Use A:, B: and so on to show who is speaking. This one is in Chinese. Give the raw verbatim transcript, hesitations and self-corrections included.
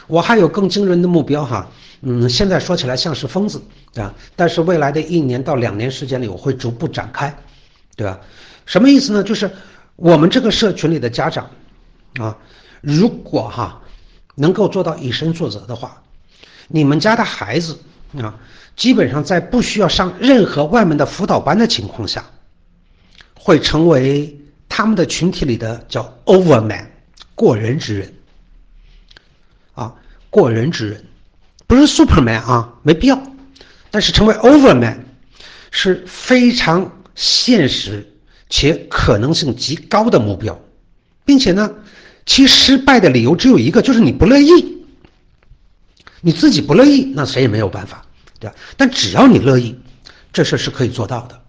A: 我还有更惊人的目标哈，嗯，现在说起来像是疯子，对吧？但是未来的一年到两年时间里，我会逐步展开，对吧？什么意思呢？就是我们这个社群里的家长啊，如果哈能够做到以身作则的话，你们家的孩子啊，基本上在不需要上任何外面的辅导班的情况下，会成为他们的群体里的叫 overman 过人之人啊，过人之人，不是 superman 啊，没必要，但是成为 overman 是非常现实且可能性极高的目标，并且呢，其失败的理由只有一个，就是你不乐意。你自己不乐意，那谁也没有办法，对吧？但只要你乐意，这事是可以做到的。